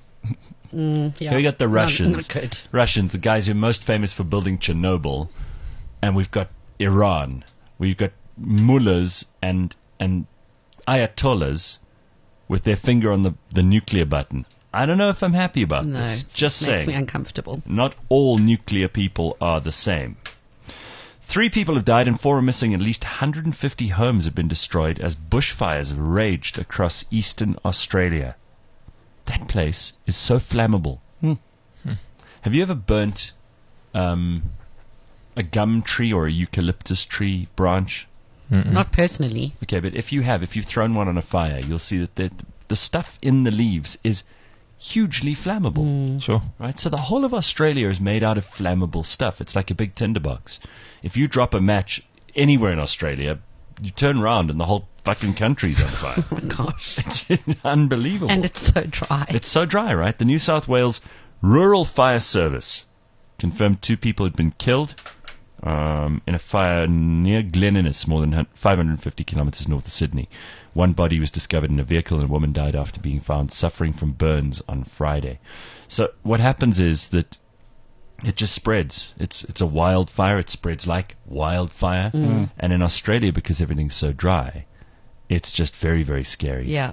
Mm, yeah. Here we got the Not- Russians. Not good. Russians, the guys who are most famous for building Chernobyl, and we've got Iran. We've got mullahs and and ayatollahs with their finger on the, the nuclear button. I don't know if I'm happy about No, this. it Just makes saying. me uncomfortable. Not all nuclear people are the same. Three people have died and four are missing. At least one hundred fifty homes have been destroyed as bushfires have raged across eastern Australia. That place is so flammable. Hmm. Have you ever burnt um, a gum tree or a eucalyptus tree branch? Not personally. Okay, but if you have, if you've thrown one on a fire, you'll see that the, the stuff in the leaves is hugely flammable. Sure. Right? So the whole of Australia is made out of flammable stuff. It's like a big tinderbox. If you drop a match anywhere in Australia, you turn around and the whole fucking country's on fire. Oh my gosh. It's unbelievable. And it's so dry. It's so dry, right? The New South Wales Rural Fire Service confirmed two people had been killed um, in a fire near Glen Innes, more than five hundred fifty kilometres north of Sydney. One body was discovered in a vehicle and a woman died after being found suffering from burns on Friday. So what happens is that it just spreads. It's it's a wildfire. It spreads like wildfire. Mm. And in Australia, because everything's so dry, it's just very, very scary. Yeah.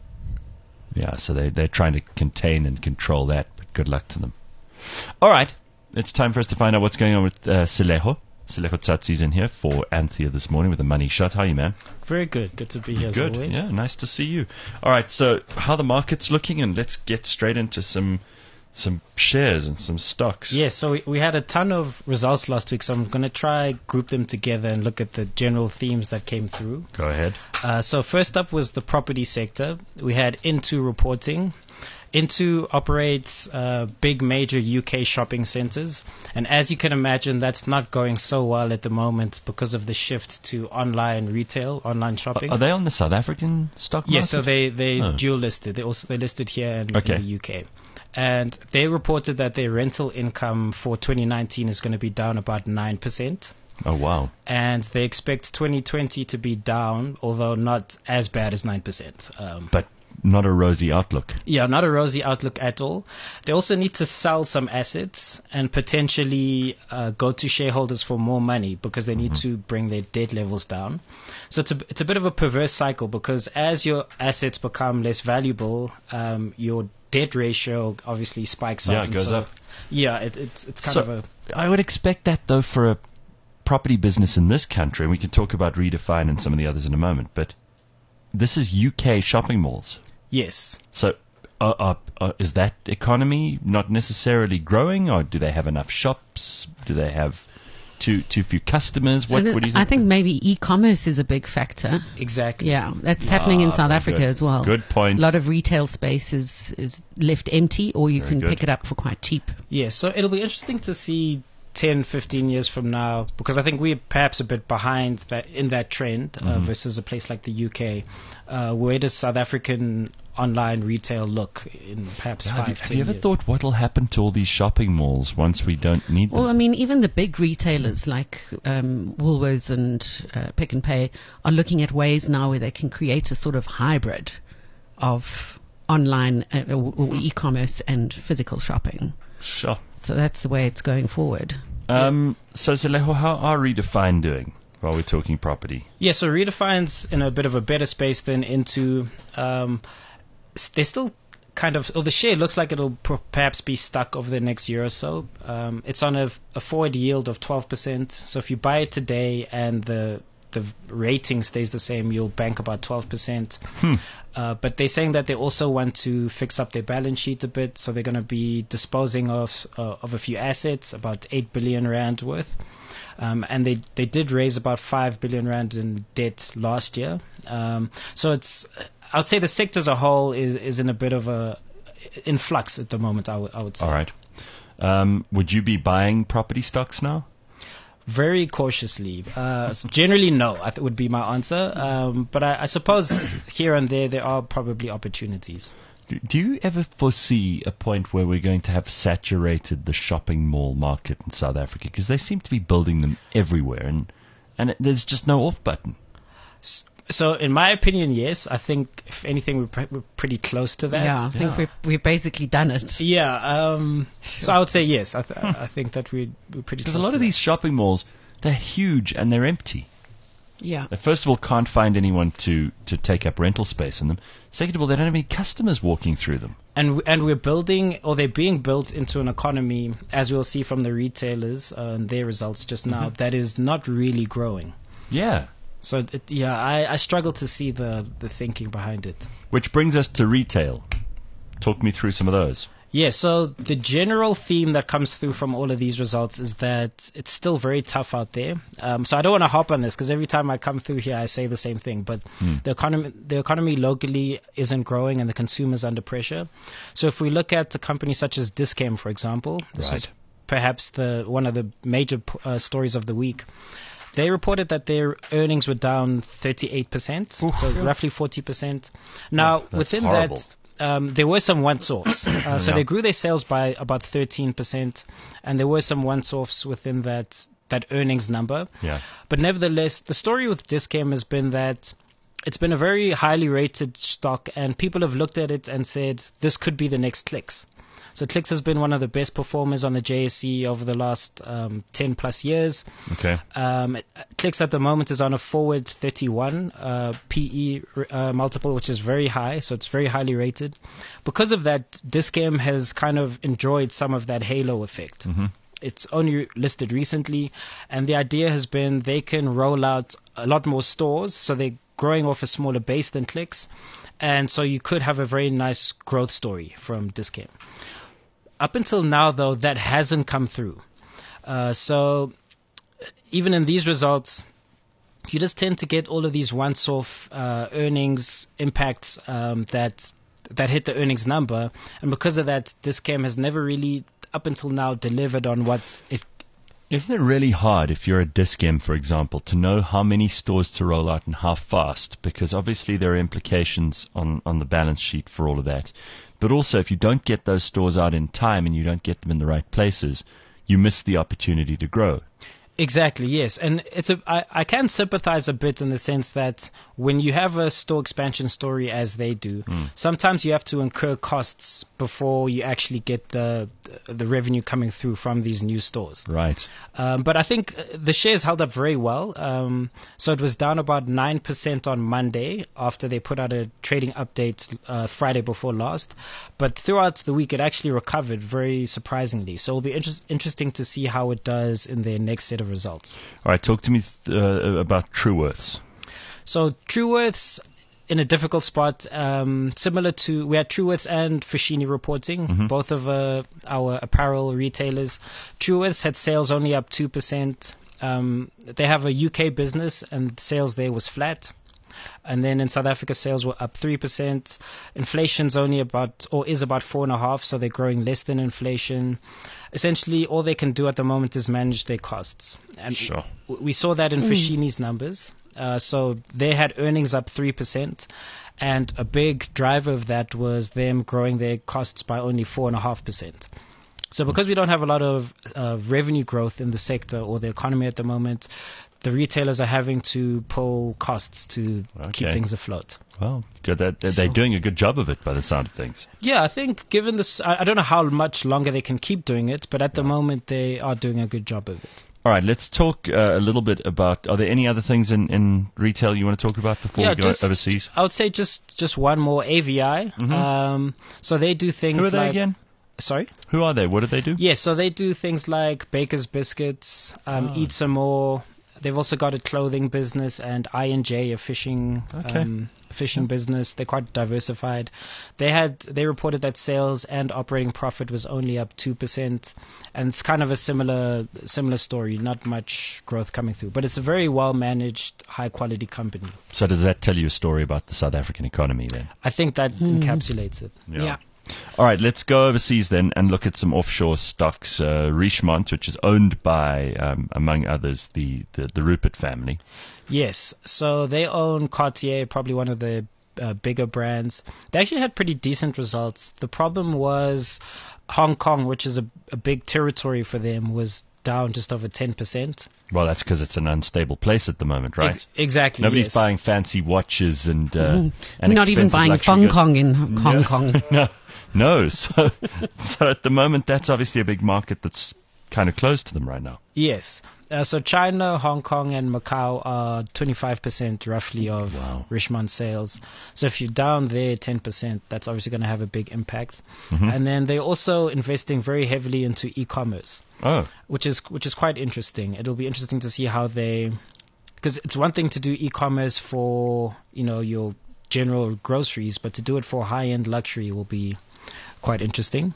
Yeah, so they, they're trying to contain and control that, but good luck to them. All right, it's time for us to find out what's going on with uh, Seleho. Seleho Tsatsi's in here for Anthea this morning with a money shot. How are you, man? Very good. Good to be here as Good. always. Yeah, nice to see you. All right, so how the market's looking, and let's get straight into some some shares and some stocks. Yes, so we, we had a ton of results last week, so I'm going to try group them together and look at the general themes that came through. Go ahead. Uh, so first up was the property sector. We had Into reporting. Into operates uh, big major U K shopping centres, and as you can imagine, that's not going so well at the moment because of the shift to online retail, online shopping. Are they on the South African stock market? Yes, so they they Oh. dual listed. They also they listed here in, Okay. in the U K, and they reported that their rental income for twenty nineteen is going to be down about nine percent. Oh, wow. And they expect twenty twenty to be down, although not as bad as nine percent. Um, But not a rosy outlook. yeah, not a rosy outlook at all. They also need to sell some assets and potentially uh, go to shareholders for more money because they need to bring their debt levels down. So it's a, it's a bit of a perverse cycle because as your assets become less valuable, um, your debt ratio obviously spikes up. Yeah, it and goes so- up. Yeah, it, it's it's kind So, of a I would expect that, though, for a property business in this country, and we can talk about Redefine and some of the others in a moment, but this is U K shopping malls. yes. So uh, uh, uh, is that economy not necessarily growing, or do they have enough shops? Do they have too too few customers? What, And what do you think? I think maybe e-commerce is a big factor. Exactly. Yeah, that's happening in Ah, South very Africa good. as well. Good point. A lot of retail space is, is left empty, or you Very can good. pick it up for quite cheap. Yeah, so it'll be interesting to see ten, fifteen years from now, because I think we're perhaps a bit behind that in that trend uh, Mm-hmm. versus a place like the U K. Uh, where does South African online retail look in perhaps have, five, you, have ten you ever years? thought what will happen to all these shopping malls once we don't need them? Well, I mean, even the big retailers like um, Woolworths and uh, Pick n Pay are looking at ways now where they can create a sort of hybrid of online uh, or, or e-commerce and physical shopping. Sure. So that's the way it's going forward. Um, so, Zeleho, how are Redefine doing while we're talking property? Yeah, so Redefine's in a bit of a better space than Into. Um, s- they're still kind of, or the share looks like it'll pro- perhaps be stuck over the next year or so. Um, it's on a, a forward yield of twelve percent. So if you buy it today and the the rating stays the same, you'll bank about twelve percent. Hmm. Uh, but they're saying that they also want to fix up their balance sheet a bit, so they're going to be disposing of uh, of a few assets, about eight billion rand worth. Um, and they they did raise about five billion rand in debt last year. Um, so it's, I would say the sector as a whole is is in a bit of a in flux at the moment. I would I would say. All right. Um, would you be buying property stocks now? Very cautiously. Uh, generally, no, I th- would be my answer. Um, but I, I suppose here and there, there are probably opportunities. Do do you ever foresee a point where we're going to have saturated the shopping mall market in South Africa? Because they seem to be building them everywhere, and and it, there's just no off button. S- So, in my opinion, yes. I think, if anything, we're, pre- we're pretty close to that. Yeah, I think Yeah. we've, we've basically done it. Yeah. Um, So I would say yes. I, th- I think that we, we're pretty Because close a lot to of that. these shopping malls, they're huge and they're empty. Yeah. They first of all can't find anyone to, to take up rental space in them. Second of all, they don't have any customers walking through them. And w- and we're building, or they're being built into an economy, as we'll see from the retailers uh, and their results just now, Mm-hmm. that is not really growing. Yeah. So it, yeah, I, I struggle to see the, the thinking behind it. Which brings us to retail. Talk me through some of those. Yeah, so the general theme that comes through from all of these results is that it's still very tough out there. Um, so I don't want to hop on this because every time I come through here, I say the same thing. But the economy, the economy locally isn't growing, and the consumer's under pressure. So if we look at a company such as Dis-Chem, for example, this Right. is perhaps the one of the major uh, stories of the week. They reported that their earnings were down thirty-eight percent, so roughly forty percent. Now, that's within horrible. that, um, there were some once-offs. Uh, so Yeah. they grew their sales by about thirteen percent, and there were some once-offs within that, that earnings number. Yeah. But nevertheless, the story with Dis-Chem has been that it's been a very highly rated stock, and people have looked at it and said, this could be the next Clicks. So Clicks has been one of the best performers on the J S E over the last um, ten plus years. Okay. Um, Clicks at the moment is on a forward thirty-one uh, P E uh, multiple, which is very high, so it's very highly rated. Because of that, Dis-Chem has kind of enjoyed some of that halo effect. Mm-hmm. It's only listed recently, and the idea has been they can roll out a lot more stores, so they're growing off a smaller base than Clicks, and so you could have a very nice growth story from Dis-Chem. Up until now, though, that hasn't come through. Uh, so even in these results, you just tend to get all of these once-off uh, earnings impacts um, that that hit the earnings number, and because of that, Dis-Chem has never really, up until now, delivered on what it. Isn't it really hard if you're a Dis-Chem, for example, to know how many stores to roll out and how fast? Because obviously there are implications on, on the balance sheet for all of that. But also, if you don't get those stores out in time and you don't get them in the right places, you miss the opportunity to grow. Exactly, yes. And it's a, I, I can sympathize a bit in the sense that when you have a store expansion story as they do, Mm. sometimes you have to incur costs before you actually get the the revenue coming through from these new stores. Right. Um, but I think uh, the shares held up very well. Um, so it was down about nine percent on Monday after they put out a trading update uh, Friday before last. But throughout the week, it actually recovered very surprisingly. So it'll be inter- interesting to see how it does in their next set of results. All right, talk to me th- uh, about Truworths. So Truworths in a difficult spot, um, similar to, we had Truworths and Foschini reporting, Mm-hmm. both of uh, our apparel retailers. Truworths had sales only up two percent. Um, they have a U K business and sales there was flat. And then in South Africa, sales were up three percent. Inflation's only about, or is about four and a half, so they're growing less than inflation. Essentially, all they can do at the moment is manage their costs. And Sure. w- we saw that in Foschini's numbers. Uh, so they had earnings up three percent. And a big driver of that was them growing their costs by only four point five percent. So because we don't have a lot of uh, revenue growth in the sector or the economy at the moment, the retailers are having to pull costs to keep Okay. things afloat. Well, good. That, that they're doing a good job of it by the sound of things. Yeah, I think given this, I, I don't know how much longer they can keep doing it, but at the moment they are doing a good job of it. All right, let's talk uh, a little bit about. Are there any other things in, in retail you want to talk about before yeah, we go just, overseas? I would say just, just one more, A V I. Mhm. Um, so they do things Who are they like... again? Sorry? Who are they? What do they do? Yes, so they do things like Baker's Biscuits, um, Ah. Eat Some More. They've also got a clothing business and I N J, a fishing Okay. um, fishing business. They're quite diversified. They had they reported that sales and operating profit was only up two percent, and it's kind of a similar similar story. Not much growth coming through, but it's a very well managed, high quality company. So does that tell you a story about the South African economy then? I think that encapsulates it. Yeah. All right, let's go overseas then and look at some offshore stocks. Uh, Richemont, which is owned by, um, among others, the, the, the Rupert family. Yes, so they own Cartier, probably one of the uh, bigger brands. They actually had pretty decent results. The problem was Hong Kong, which is a, a big territory for them, was down just over ten percent. Well, that's because it's an unstable place at the moment, right? Ex- exactly. Nobody's yes. buying fancy watches and, uh, and Not even expensive buying luxury Hong goods. Kong in Hong Kong. No, no. So, so at the moment, that's obviously a big market that's kind of closed to them right now. Yes. Uh, so China, Hong Kong, and Macau are twenty-five percent roughly of Wow. Richemont sales. So if you're down there ten percent, that's obviously going to have a big impact. Mhm. And then they're also investing very heavily into e-commerce, Oh, which is which is quite interesting. It'll be interesting to see how they, because it's one thing to do e-commerce for, you know, your general groceries, but to do it for high-end luxury will be quite interesting.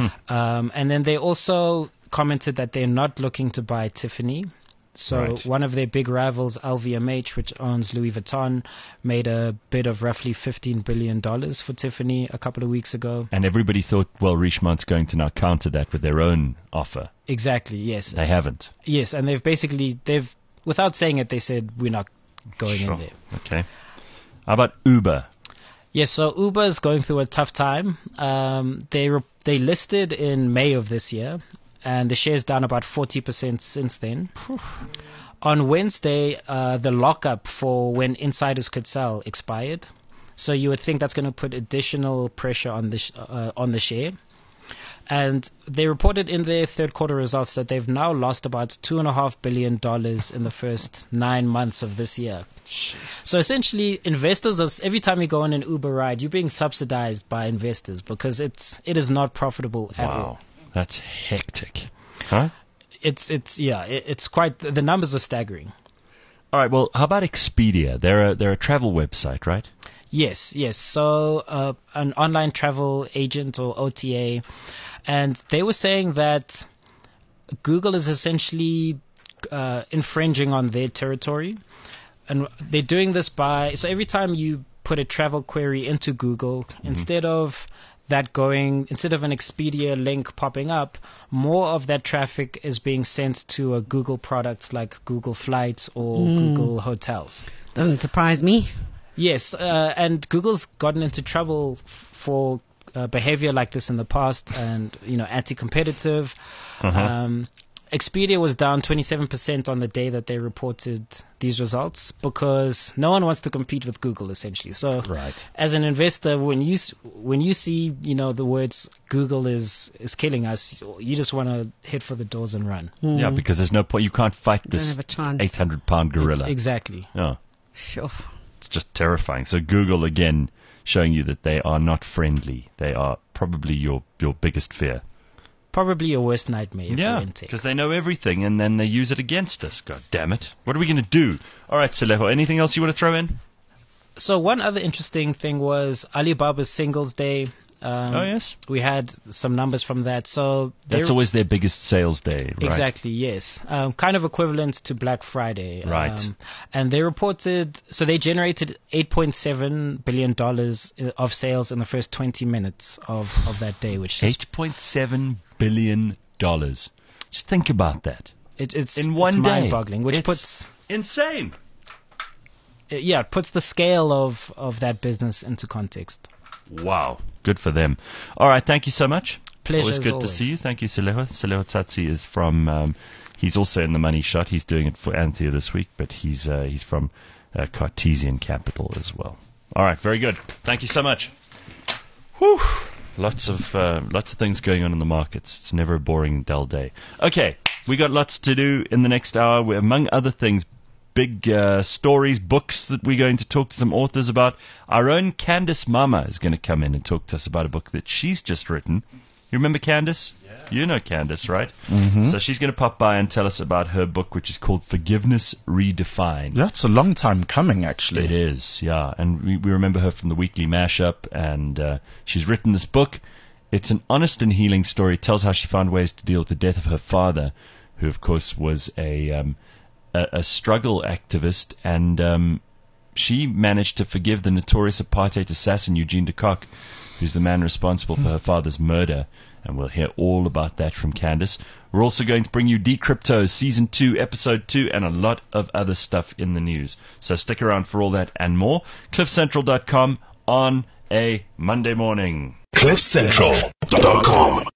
Um, and then they also commented that they're not looking to buy Tiffany. So Right. one of their big rivals, L V M H, which owns Louis Vuitton, made a bid of roughly fifteen billion dollars for Tiffany a couple of weeks ago. and everybody thought, well, Richemont's going to now counter that with their own offer. Exactly, yes. They haven't. Yes, and they've basically, they've, without saying it, they said, we're not going Sure. in there. Okay. How about Uber? Yes, so Uber is going through a tough time. Um, they re- they listed in May of this year, and the share's down about forty percent since then. On Wednesday, uh, the lockup for when insiders could sell expired, so you would think that's going to put additional pressure on the sh- uh, on the share. And they reported in their third quarter results that they've now lost about two and a half billion dollars in the first nine months of this year. So essentially, investors are, every time you go on an Uber ride, you're being subsidized by investors because it's it is not profitable at all. Wow. That's hectic. Huh? It's it's yeah, it, it's quite the numbers are staggering. All right. Well, how about Expedia? They're a, they're a travel website, right? Yes, yes. So uh, an online travel agent or O T A, and they were saying that Google is essentially uh, infringing on their territory, and they're doing this by so every time you put a travel query into Google, instead of that going instead of an Expedia link popping up, more of that traffic is being sent to a Google products like Google Flights or Google Hotels. Doesn't surprise me. Yes, uh, and Google's gotten into trouble f- for uh, behavior like this in the past, and you know, anti-competitive. Uh-huh. Um, Expedia was down twenty-seven percent on the day that they reported these results because no one wants to compete with Google, essentially. So, Right. as an investor, when you s- when you see you know the words Google is is killing us, you just want to head for the doors and run. Yeah, because there's no point. You can't fight Don't this have a chance. eight hundred pound gorilla. Exactly. Yeah. Sure. It's just terrifying. So Google again showing you that they are not friendly. They are probably your your biggest fear. Probably your worst nightmare if you're in tech. because they know everything and then they use it against us. God damn it! What are we going to do? All right, Seleho. Anything else you want to throw in? So one other interesting thing was Alibaba's Singles Day. Um, Oh yes, We had some numbers from that. So that's they're- always their biggest sales day, right? Exactly, yes. Um, kind of equivalent to Black Friday. Right. Um, and they reported, so they generated eight point seven billion dollars of sales in the first twenty minutes of, of that day, which is, Eight point seven billion dollars. Just think about that. it, it's, in one it's day. mind-boggling, which It's puts, insane. uh, yeah, it puts the scale of, of that business into context. Wow, good for them. All right, thank you so much. Pleasure Always as good always. to see you. Thank you, Seleho. Seleho Tsatsi is from, um, he's also in the Money Shot. He's doing it for Anthea this week, but he's uh, he's from uh, Cartesian Capital as well. All right, very good. Thank you so much. Whew. Lots of uh, lots of things going on in the markets. It's never a boring, dull day. Okay, we got lots to do in the next hour. We, among other things, big uh, stories, books that we're going to talk to some authors about. Our own Candice Mama is going to come in and talk to us about a book that she's just written. You remember Candice? Yeah. You know Candice, right? Mm-hmm. So she's going to pop by and tell us about her book, which is called Forgiveness Redefined. That's a long time coming, actually. It is, yeah. And we, we remember her from the Weekly Mashup, and uh, she's written this book. It's an honest and healing story. It tells how she found ways to deal with the death of her father, who, of course, was a um, a, a struggle activist, and um, she managed to forgive the notorious apartheid assassin Eugene de Kock, who's the man responsible for her father's murder. And we'll hear all about that from Candice. We're also going to bring you Decrypto Season two, Episode two, and a lot of other stuff in the news. So stick around for all that and more. cliff central dot com on a Monday morning. cliff central dot com